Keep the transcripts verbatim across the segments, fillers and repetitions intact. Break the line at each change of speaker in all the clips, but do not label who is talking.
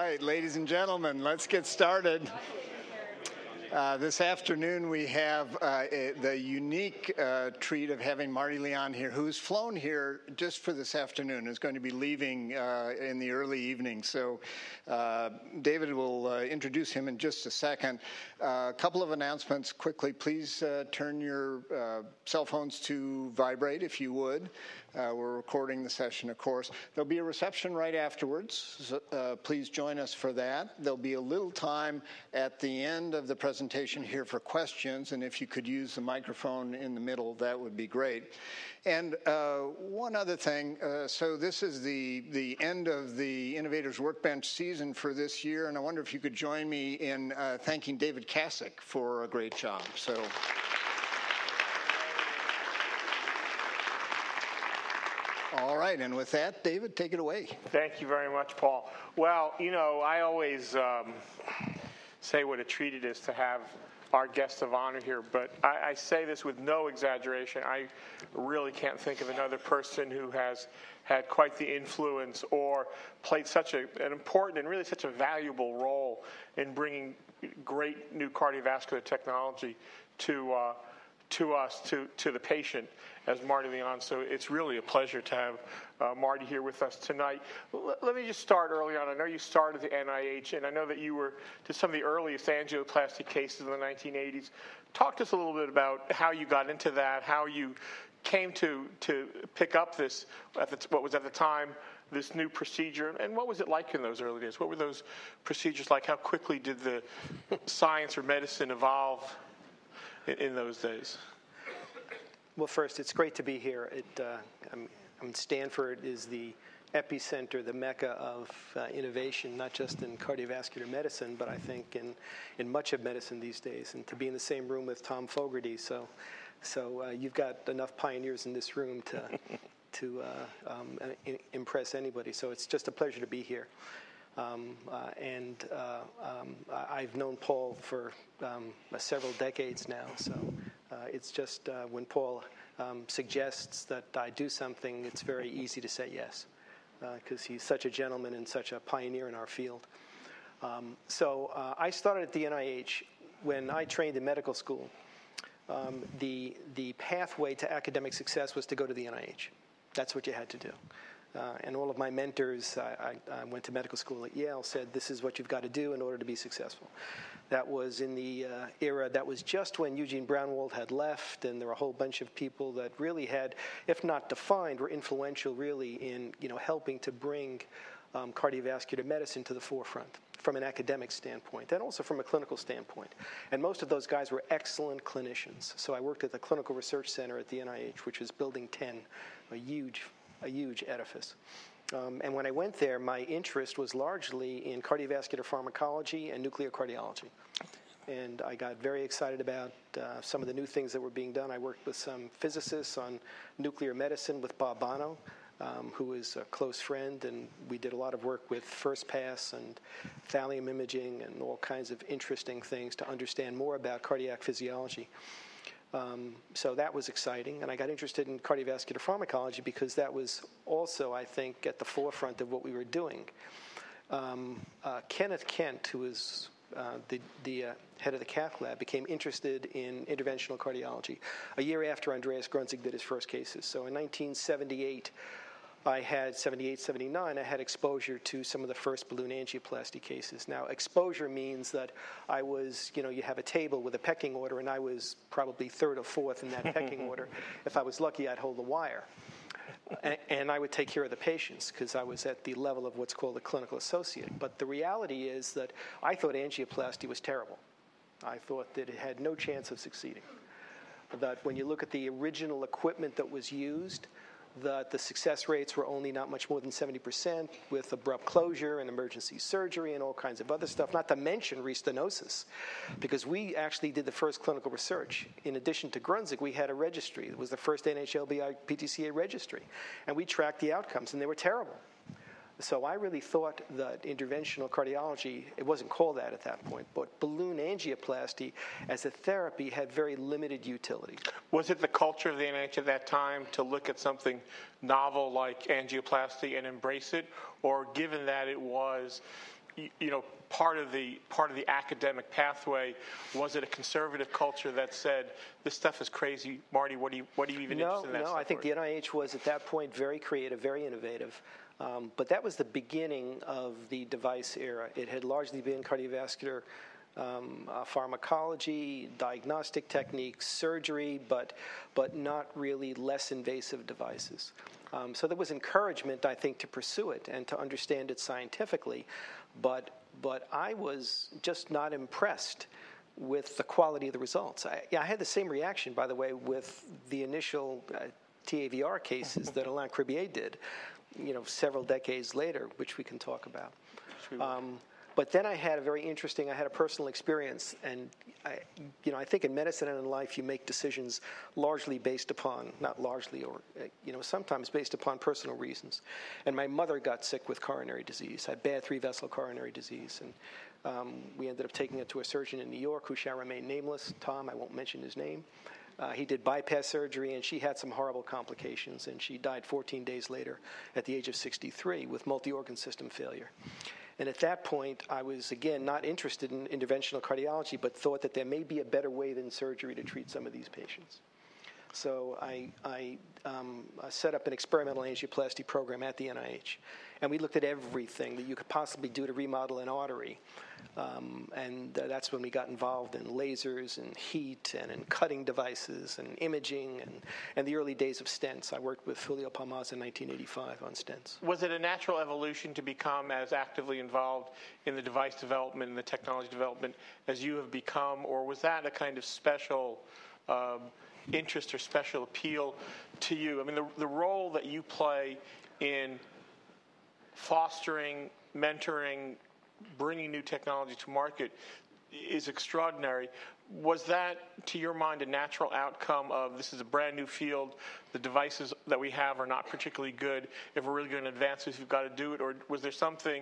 right, ladies and gentlemen, let's get started. Uh, this afternoon we have uh, a, the unique uh, treat of having Marty Leon here, who's flown here just for this afternoon, is going to be leaving uh, in the early evening. So uh, David will uh, introduce him in just a second. Uh, a couple of announcements quickly. Please uh, turn your uh, cell phones to vibrate if you would. Uh, we're recording the session, of course. There'll be a reception right afterwards. So, uh, please join us for that. There'll be a little time at the end of the presentation here for questions, and if you could use the microphone in the middle, that would be great. And uh, one other thing, uh, so this is the, the end of the Innovators Workbench season for this year, and I wonder if you could join me in uh, thanking David Kasich for a great job. So. All right, and with that, David, take it away.
Thank you very much, Paul. Well, you know, I always um, say what a treat it is to have our guest of honor here, but I, I say this with no exaggeration. I really can't think of another person who has had quite the influence or played such a, an important and really such a valuable role in bringing great new cardiovascular technology to uh, to us, to, to the patient, as Marty Leon. So it's really a pleasure to have uh, Marty here with us tonight. L- let me just start early on. I know you started at the N I H, and I know that you were to some of the earliest angioplasty cases in the nineteen eighties. Talk to us a little bit about how you got into that, how you came to, to pick up this, at the, what was at the time, this new procedure, and what was it like in those early days? What were those procedures like? How quickly did the science or medicine evolve in those days?
Well, first, it's great to be here. It, uh, I'm, I'm Stanford is the epicenter, the mecca of uh, innovation, not just in cardiovascular medicine, but I think in, in much of medicine these days. And to be in the same room with Tom Fogarty, so so uh, you've got enough pioneers in this room to to uh, um, in, impress anybody. So it's just a pleasure to be here. Um, uh, and uh, um, I've known Paul for um, several decades now, so uh, it's just uh, when Paul um, suggests that I do something, it's very easy to say yes, because uh, he's such a gentleman and such a pioneer in our field. Um, so uh, I started at the N I H. When I trained in medical school, um, the, the pathway to academic success was to go to the N I H. That's what you had to do. Uh, and all of my mentors, I, I, I went to medical school at Yale, said this is what you've got to do in order to be successful. That was in the uh, era, that was just when Eugene Braunwald had left, and there were a whole bunch of people that really had, if not defined, were influential really in, you know, helping to bring um, cardiovascular medicine to the forefront from an academic standpoint and also from a clinical standpoint. And most of those guys were excellent clinicians. So I worked at the Clinical Research Center at the N I H, which was Building ten, a huge a huge edifice. Um, and when I went there, my interest was largely in cardiovascular pharmacology and nuclear cardiology. And I got very excited about uh, some of the new things that were being done. I worked with some physicists on nuclear medicine with Bob Bono, um, who is a close friend, and we did a lot of work with First Pass and thallium imaging and all kinds of interesting things to understand more about cardiac physiology. Um, so that was exciting, and I got interested in cardiovascular pharmacology because that was also, I think, at the forefront of what we were doing. Um, uh, Kenneth Kent, who was uh, the, the uh, head of the cath lab, became interested in interventional cardiology a year after Andreas Grunzig did his first cases. So in nineteen seventy-eight, I had seventy-eight, seventy-nine, I had exposure to some of the first balloon angioplasty cases. Now, exposure means that I was, you know, you have a table with a pecking order, and I was probably third or fourth in that pecking order. If I was lucky, I'd hold the wire. And, and I would take care of the patients because I was at the level of what's called a clinical associate. But the reality is that I thought angioplasty was terrible. I thought that it had no chance of succeeding. That when you look at the original equipment that was used, that the success rates were only not much more than seventy percent with abrupt closure and emergency surgery and all kinds of other stuff, not to mention restenosis, because we actually did the first clinical research. In addition to Grunzig, we had a registry. It was the first N H L B I P T C A registry, and we tracked the outcomes, and they were terrible. So I really thought that interventional cardiology, it wasn't called that at that point, but balloon angioplasty as a therapy had very limited utility.
Was it the culture of the N I H at that time to look at something novel like angioplasty and embrace it? Or given that it was, you, you know, part of the part of the academic pathway? Was it a conservative culture that said this stuff is crazy, Marty? What do you what do you even
no,
interested in that
no.
stuff
I think
for?
the N I H was at that point very creative, very innovative. Um, but that was the beginning of the device era. It had largely been cardiovascular um, uh, pharmacology, diagnostic techniques, surgery, but but not really less invasive devices. Um, so there was encouragement, I think, to pursue it and to understand it scientifically. But but I was just not impressed with the quality of the results. I, yeah, I had the same reaction, by the way, with the initial uh, T A V R cases that Alain Cribier did, you know, several decades later, which we can talk about. Um, but then I had a very interesting, I had a personal experience, and I, you know, I think in medicine and in life you make decisions largely based upon, not largely, or, you know, sometimes based upon personal reasons. And my mother got sick with coronary disease, had bad three-vessel coronary disease, and um, we ended up taking it to a surgeon in New York who shall remain nameless, Tom, I won't mention his name. Uh, he did bypass surgery, and she had some horrible complications, and she died fourteen days later at the age of sixty-three with multi-organ system failure. And at that point, I was, again, not interested in interventional cardiology, but thought that there may be a better way than surgery to treat some of these patients. So I, I um, set up an experimental angioplasty program at the N I H. And we looked at everything that you could possibly do to remodel an artery. Um, and uh, that's when we got involved in lasers and heat and in cutting devices and imaging and, and the early days of stents. I worked with Julio Palmaz in nineteen eighty-five on stents.
Was it a natural evolution to become as actively involved in the device development and the technology development as you have become, or was that a kind of special um, interest or special appeal to you? I mean, the, the role that you play in fostering, mentoring, bringing new technology to market is extraordinary. Was that, to your mind, a natural outcome of this is a brand new field, the devices that we have are not particularly good, if we're really going to advance this, we've got to do it, or was there something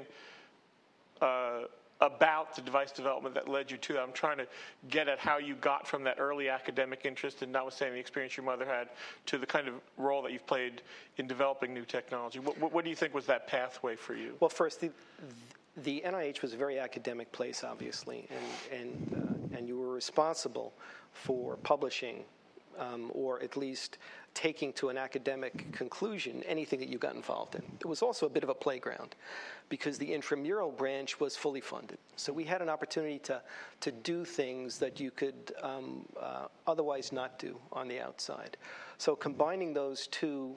uh, about the device development that led you to that? I'm trying to get at how you got from that early academic interest, and notwithstanding the experience your mother had, to the kind of role that you've played in developing new technology. What, what, what do you think was that pathway for you?
Well, first, the, the N I H was a very academic place, obviously, and, and, uh, and you were responsible for publishing um, or at least taking to an academic conclusion anything that you got involved in. It was also a bit of a playground because the intramural branch was fully funded. So we had an opportunity to, to do things that you could um, uh, otherwise not do on the outside. So combining those two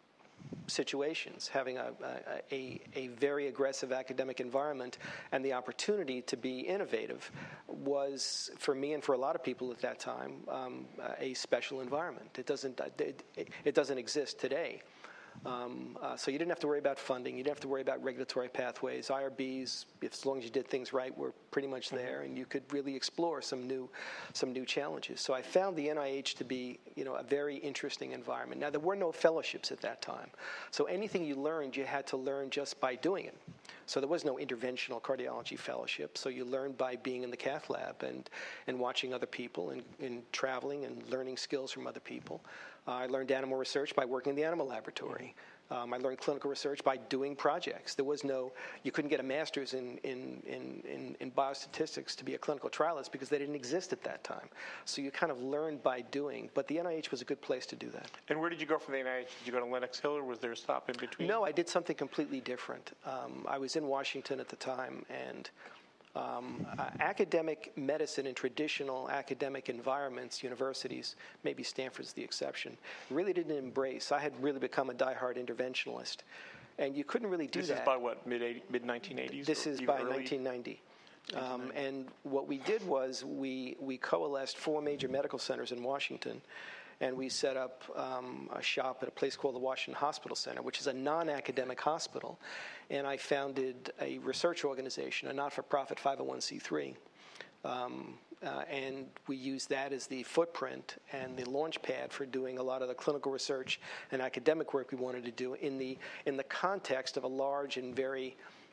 situations, having a, a, a very aggressive academic environment and the opportunity to be innovative was, for me and for a lot of people at that time, um, a special environment. It doesn't, it, it doesn't exist today. Um, uh, so you didn't have to worry about funding. You didn't have to worry about regulatory pathways. I R Bs, if, as long as you did things right, were pretty much there, and you could really explore some new, some new challenges. So I found the N I H to be, you know, a very interesting environment. Now, there were no fellowships at that time. So anything you learned, you had to learn just by doing it. So there was no interventional cardiology fellowship. So you learned by being in the cath lab and, and watching other people and, and traveling and learning skills from other people. Uh, I learned animal research by working in the animal laboratory. Um, I learned clinical research by doing projects. There was no, you couldn't get a master's in, in, in, in, in biostatistics to be a clinical trialist because they didn't exist at that time. So you kind of learned by doing. But the N I H was a good place to do that.
And where did you go from the N I H? Did you go to Lenox Hill, or was there a stop in between?
No, I did something completely different. Um, I was in Washington at the time, and Um, uh, academic medicine in traditional academic environments, universities, maybe Stanford's the exception, really didn't embrace. I had really become a diehard interventionalist, and you couldn't really do
this
that.
This is by what, mid nineteen eighties?
This is by nineteen ninety. Um, and what we did was we, we coalesced four major medical centers in Washington, and we set up um, a shop at a place called the Washington Hospital Center, which is a non-academic hospital. And I founded a research organization, a not-for-profit five oh one c three. Um, uh, and we used that as the footprint and the launch pad for doing a lot of the clinical research and academic work we wanted to do in the, in the context of a large and very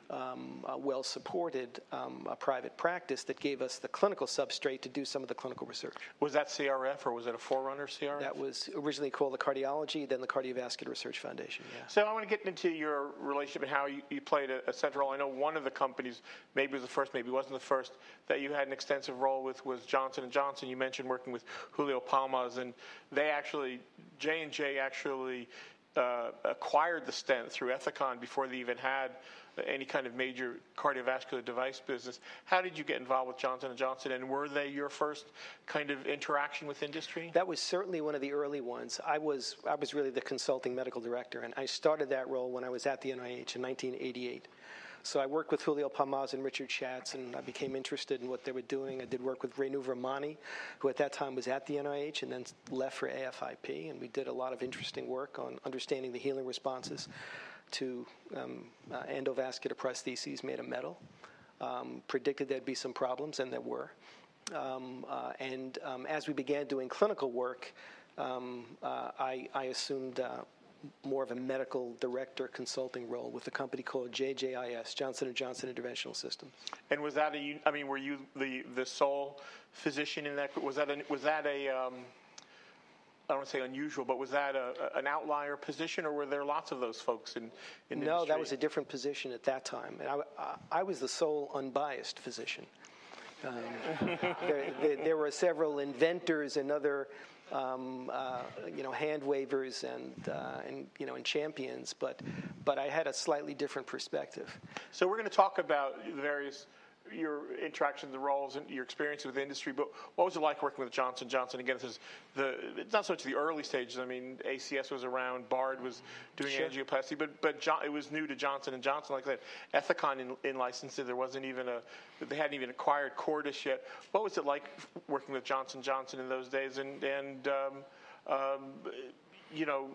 um, uh, well-supported um, a private practice that gave us the clinical substrate to do some of the clinical research.
Was that C R F or was it a forerunner C R F?
That was originally called the Cardiology, then the Cardiovascular Research Foundation, yeah.
So I want to get into your relationship and how you, you played a, a central role. I know one of the companies, maybe it was the first, maybe it wasn't the first, that you had an extensive role with was Johnson and Johnson. You mentioned working with Julio Palmas, and they actually, J and J actually uh, acquired the stent through Ethicon before they even had any kind of major cardiovascular device business. How did you get involved with Johnson and Johnson, and were they your first kind of interaction with industry?
That was certainly one of the early ones. I was I was really the consulting medical director, and I started that role when I was at the N I H in nineteen eighty-eight. So I worked with Julio Palmas and Richard Schatz, and I became interested in what they were doing. I did work with Renu Ramani, who at that time was at the N I H and then left for A F I P, and we did a lot of interesting work on understanding the healing responses to um, uh, endovascular prostheses made of metal. Um, predicted there'd be some problems, and there were. Um, uh, and um, as we began doing clinical work, um, uh, I, I assumed uh, more of a medical director consulting role with a company called J J I S, Johnson and Johnson Interventional Systems.
And was that a? I mean, were you the the sole physician in that? Was that a? Was that a? Um, I don't want to say unusual, but was that a, an outlier position, or were there lots of those folks in, in the
No,
industry?
that was a different position at that time. And I, I, I was the sole unbiased physician. Um, there, there, there were several inventors and other, um, uh, you know, hand wavers and, uh, and, you know, and champions, but, but I had a slightly different perspective.
So we're going to talk about the various your interactions, the roles, and your experience with the industry. But what was it like working with Johnson and Johnson? Again, this is the it's not so much the early stages. I mean, A C S was around, Bard was doing
Sure.
angioplasty, but but John, it was new to Johnson and Johnson. Like that, Ethicon in, in licensed it. There wasn't even a they hadn't even acquired Cordis yet. What was it like working with Johnson and Johnson in those days? And and um, um, you know,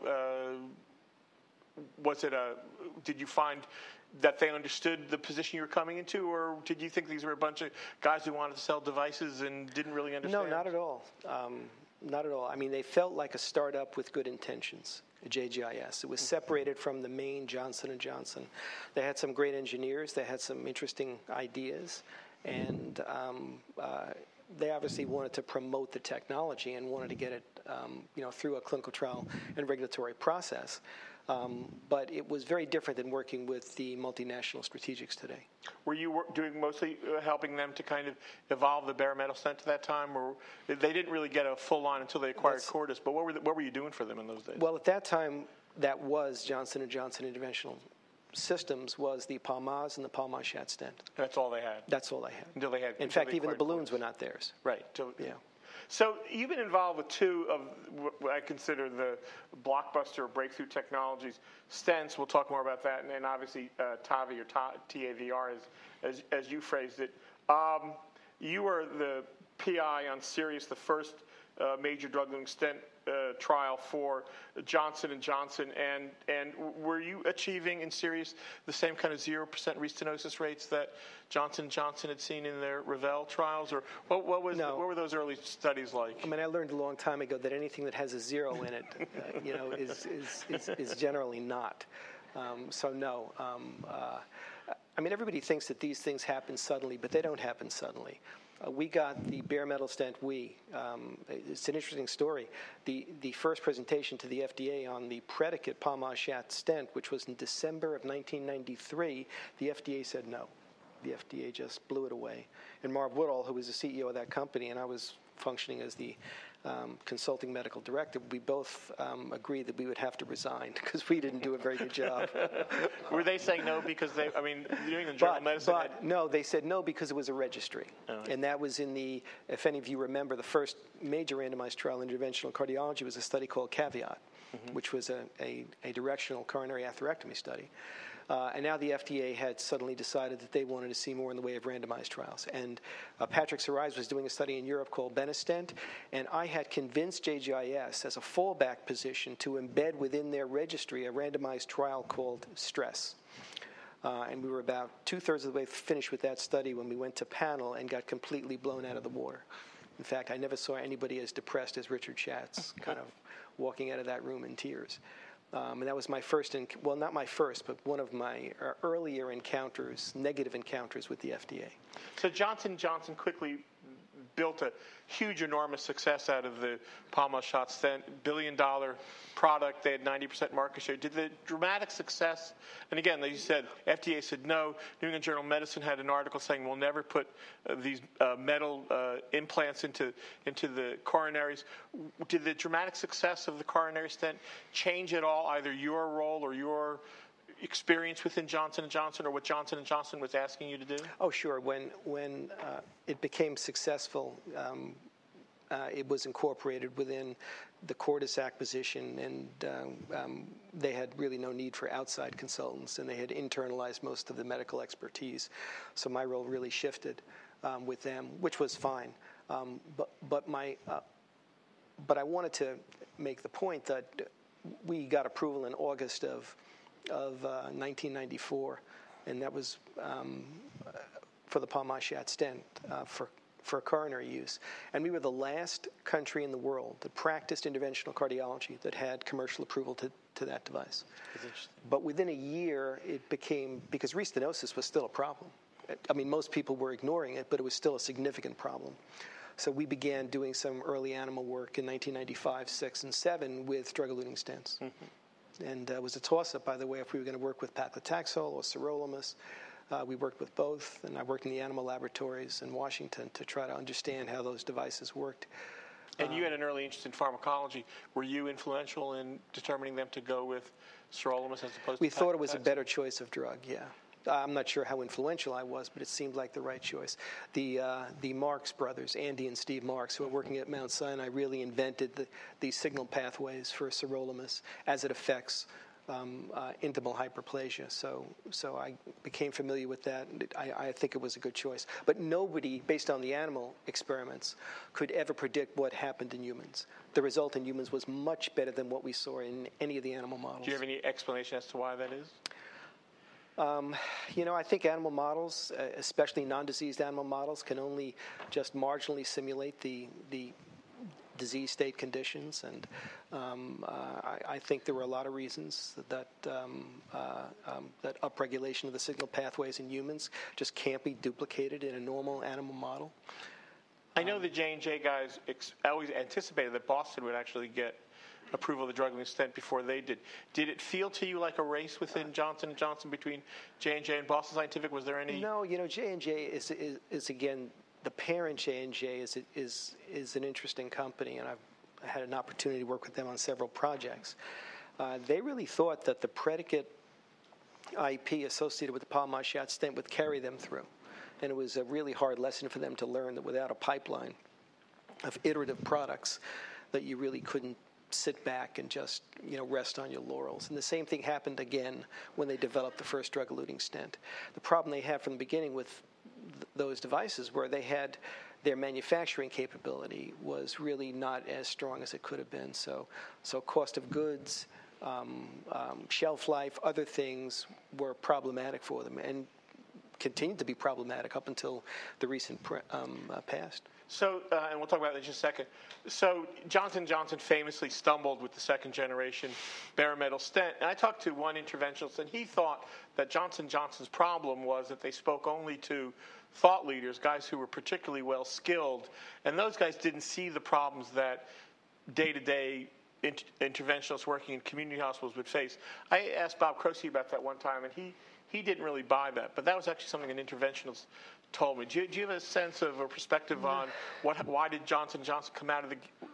uh, was it a? Did you find that they understood the position you were coming into, or did you think these were a bunch of guys who wanted to sell devices and didn't really understand?
No, not at all. Um, not at all. I mean, they felt like a startup with good intentions, J J I S. It was separated from the main Johnson and Johnson. They had some great engineers. They had some interesting ideas, and um, uh, they obviously wanted to promote the technology and wanted to get it, um, you know, through a clinical trial and regulatory process. Um, but it was very different than working with the multinational strategics today.
Were you wor- doing mostly uh, helping them to kind of evolve the bare metal stent at that time, or they didn't really get a full line until they acquired
That's,
Cordis? But what were the, what were you doing for them in those days?
Well, at that time, that was Johnson and Johnson Interventional Systems was the Palmas and the Palmas Schatz stent.
That's all they had.
That's all they had.
Until they had.
In
until
fact,
they
even the
acquired
balloons
Cordis.
were not theirs.
Right. Till,
Yeah.
So you've been involved with two of what I consider the blockbuster or breakthrough technologies. Stents, we'll talk more about that, and then obviously uh, TAVI or T A V R, as, as, as you phrased it. Um, you were the P I on Sirius, the first uh, major drug-eluting stent uh, trial for Johnson and Johnson, and and were you achieving in Sirius the same kind of zero percent restenosis rates that Johnson and Johnson had seen in their Revel trials, or what, what was
No.
what were those early studies like?
I mean, I learned a long time ago that anything that has a zero in it, uh, you know, is, is, is, is generally not. Um, so no. Um, uh, I mean, everybody thinks that these things happen suddenly, but they don't happen suddenly. Uh, we got the bare metal stent, we. Um, it's an interesting story. The the first presentation to the F D A on the predicate Palmas Schatz stent, which was in December of nineteen ninety-three, the F D A said no. The F D A just blew it away. And Marv Woodall, who was the C E O of that company, and I was functioning as the um, consulting medical director, we both um, agreed that we would have to resign because we didn't do a very good job.
Were they saying no because they, I mean, New England Journal
But,
of Medicine
but
had,
no, they said no because it was a registry.
Oh.
And that was in the, if any of you remember, the first major randomized trial in interventional cardiology was a study called Caveat, mm-hmm. which was a, a, a directional coronary atherectomy study. Uh, and now the F D A had suddenly decided that they wanted to see more in the way of randomized trials. And uh, Patrick Sarais was doing a study in Europe called Benestent, and I had convinced J J I S as a fallback position to embed within their registry a randomized trial called STRESS. Uh, and we were about two-thirds of the way finished with that study when we went to panel and got completely blown out of the water. In fact, I never saw anybody as depressed as Richard Schatz, kind of walking out of that room in tears. Um, and that was my first, enc- well, not my first, but one of my uh, earlier encounters, negative encounters with the F D A.
So Johnson and Johnson quickly built a huge, enormous success out of the Palmol shot stent, billion dollar product. They had ninety percent market share. Did the dramatic success, and again, like you said, F D A said no. New England Journal of Medicine had an article saying we'll never put uh, these uh, metal uh, implants into, into the coronaries. Did the dramatic success of the coronary stent change at all either your role or your experience within Johnson and Johnson, or what Johnson and Johnson was asking you to do?
Oh, sure. When when uh, it became successful, um, uh, it was incorporated within the Cordis acquisition, and uh, um, they had really no need for outside consultants, and they had internalized most of the medical expertise. So my role really shifted um, with them, which was fine. Um, but but my uh, but I wanted to make the point that we got approval in August of. of uh, nineteen ninety-four, and that was um, for the Palmol-Schat stent uh, for for coronary use. And we were the last country in the world that practiced interventional cardiology that had commercial approval to, to that device. But within a year, it became, because restenosis was still a problem. I mean, most people were ignoring it, but it was still a significant problem. So we began doing some early animal work in nineteen ninety-five, six, and seven with drug-eluting stents. Mm-hmm. And uh, it was a toss-up, by the way, if we were going to work with paclitaxel or sirolimus. Uh, we worked with both, and I worked in the animal laboratories in Washington to try to understand how those devices worked.
And you had an early interest in pharmacology. Were you influential in determining them to go with sirolimus as opposed
we
to
We thought it was a
paclitaxel?
better choice of drug, yeah. I'm not sure how influential I was, but it seemed like the right choice. The uh, the Marks brothers, Andy and Steve Marks, who are working at Mount Sinai, really invented the, the signal pathways for sirolimus as it affects um, uh, intimal hyperplasia. So so I became familiar with that, and it, I, I think it was a good choice. But nobody, based on the animal experiments, could ever predict what happened in humans. The result in humans was much better than what we saw in any of the animal models.
Do you have any explanation as to why that is?
Um, you know, I think animal models, uh, especially non-diseased animal models, can only just marginally simulate the the disease state conditions, and um, uh, I, I think there were a lot of reasons that um, uh, um, that upregulation of the signal pathways in humans just can't be duplicated in a normal animal model.
I know the J and J guys ex- always anticipated that Boston would actually get approval of the drug-eluting stent before they did. Did it feel to you like a race within Johnson and Johnson between J and J and Boston Scientific? Was there any?
No, you know, J and J is, is is again the parent. J and J is is is an interesting company, and I've had an opportunity to work with them on several projects. Uh, they really thought that the predicate I P associated with the Palmol-Schat stent would carry them through, and it was a really hard lesson for them to learn that without a pipeline of iterative products, that you really couldn't sit back and just, you know, rest on your laurels. And the same thing happened again when they developed the first drug-eluting stent. The problem they had from the beginning with th- those devices were they had their manufacturing capability was really not as strong as it could have been. So, so cost of goods, um, um, shelf life, other things were problematic for them, and continued to be problematic up until the recent pre- um, uh, past.
So, uh, and we'll talk about that in just a second. So, Johnson and Johnson famously stumbled with the second generation bare metal stent. And I talked to one interventionalist, and he thought that Johnson and Johnson's problem was that they spoke only to thought leaders, guys who were particularly well skilled, and those guys didn't see the problems that day-to-day inter- interventionalists working in community hospitals would face. I asked Bob Croce about that one time, and he, he didn't really buy that. But that was actually something an interventionalist told me. Do you, do you have a sense of or perspective on what, why did Johnson and Johnson come out of the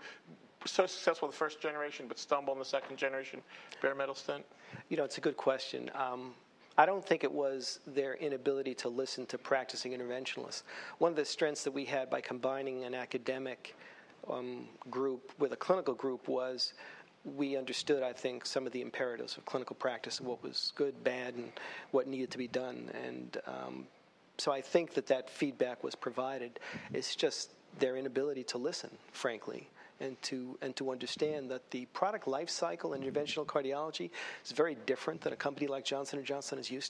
so successful the first generation, but stumble in the second generation bare metal stent?
You know, it's a good question. Um, I don't think it was their inability to listen to practicing interventionalists. One of the strengths that we had by combining an academic um, group with a clinical group was we understood, I think, some of the imperatives of clinical practice and what was good, bad, and what needed to be done. And um, so I think that that feedback was provided. It's just their inability to listen, frankly, and to and to understand that the product life cycle in interventional cardiology is very different than a company like Johnson and Johnson is used to.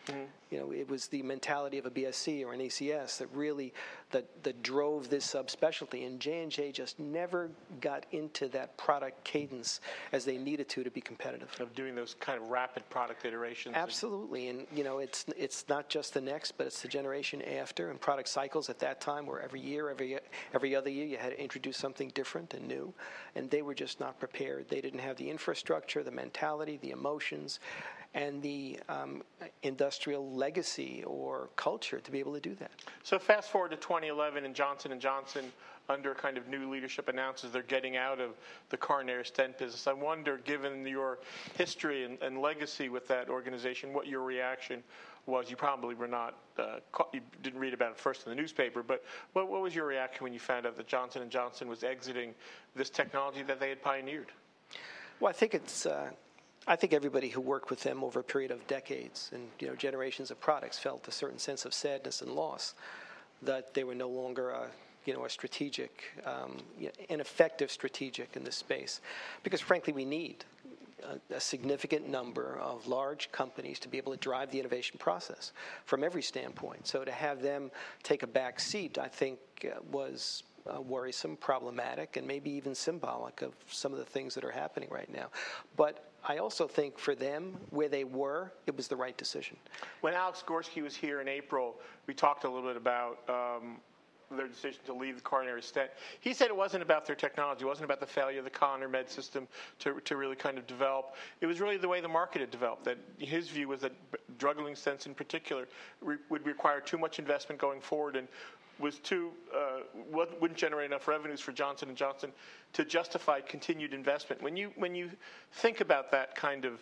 Mm-hmm. You know, it was the mentality of a B S C or an A C S that really that that drove this subspecialty, and J and J just never got into that product cadence as they needed to to be competitive.
Of doing those kind of rapid product iterations.
Absolutely, and you know, it's it's not just the next, but it's the generation after, and product cycles at that time were every year, every every other year, you had to introduce something different and new, and they were just not prepared. They didn't have the infrastructure, the mentality, the emotions, and the um, industrial legacy or culture to be able to do that.
So fast forward to twenty eleven, and Johnson and Johnson, under kind of new leadership, announces they're getting out of the coronary stent business. I wonder, given your history and, and legacy with that organization, what your reaction was. You probably were not, uh, you didn't read about it first in the newspaper, but what, what was your reaction when you found out that Johnson and Johnson was exiting this technology that they had pioneered?
Well, I think it's. Uh, I think everybody who worked with them over a period of decades and you know generations of products felt a certain sense of sadness and loss that they were no longer a, you know, a strategic, um, an effective strategic in this space. Because frankly, we need a, a significant number of large companies to be able to drive the innovation process from every standpoint. So to have them take a back seat, I think, uh, was Uh, worrisome, problematic, and maybe even symbolic of some of the things that are happening right now. But I also think for them, where they were, it was the right decision.
When Alex Gorsky was here in April, we talked a little bit about um, their decision to leave the coronary stent. He said it wasn't about their technology. It wasn't about the failure of the ConnerMed system to, to really kind of develop. It was really the way the market had developed. That his view was that drug-eluting stents in particular re- would require too much investment going forward, and was too uh, wouldn't generate enough revenues for Johnson and Johnson to justify continued investment. When you when you think about that kind of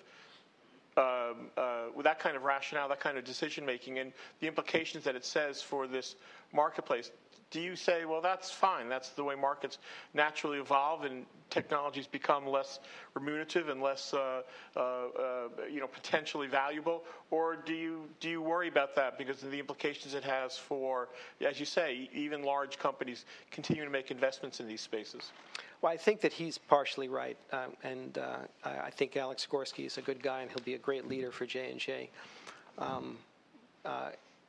um, uh, with that kind of rationale, that kind of decision making, and the implications that it says for this marketplace, do you say, well, that's fine, that's the way markets naturally evolve and technologies become less remunerative and less, uh, uh, uh, you know, potentially valuable, or do you do you worry about that because of the implications it has for, as you say, even large companies continuing to make investments in these spaces?
Well, I think that he's partially right, um, and uh, I, I think Alex Gorsky is a good guy, and he'll be a great leader for J and J. Um, uh,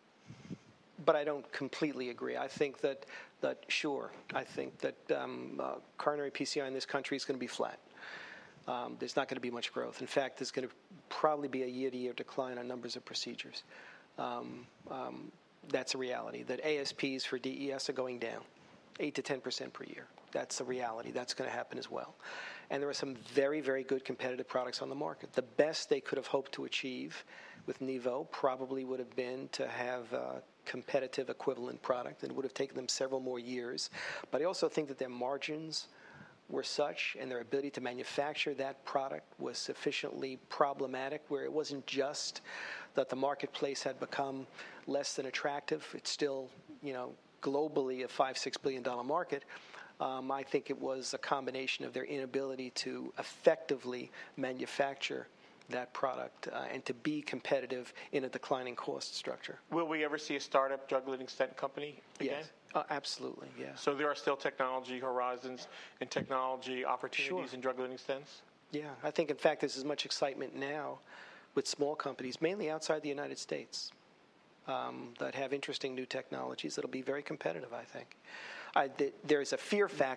But I don't completely agree. I think that, that sure, I think that um, uh, coronary P C I in this country is going to be flat. Um, there's not going to be much growth. In fact, there's going to probably be a year-to-year decline on numbers of procedures. Um, um, that's a reality. That A S Ps for D E S are going down, eight to ten percent per year. That's a reality. That's going to happen as well. And there are some very, very good competitive products on the market. The best they could have hoped to achieve with Nevo probably would have been to have a competitive equivalent product, and it would have taken them several more years. But I also think that their margins were such and their ability to manufacture that product was sufficiently problematic where it wasn't just that the marketplace had become less than attractive. It's still, you know, globally a five, six billion dollar market. Um, I think it was a combination of their inability to effectively manufacture that product uh, and to be competitive in a declining cost structure.
Will we ever see a startup drug-eluting stent company again?
Yes, uh, absolutely, yeah.
So there are still technology horizons and technology opportunities
Sure.
in drug-eluting stents?
Yeah, I think, in fact, there's as much excitement now with small companies, mainly outside the United States, um, that have interesting new technologies that'll be very competitive, I think. I, th- there's a fear factor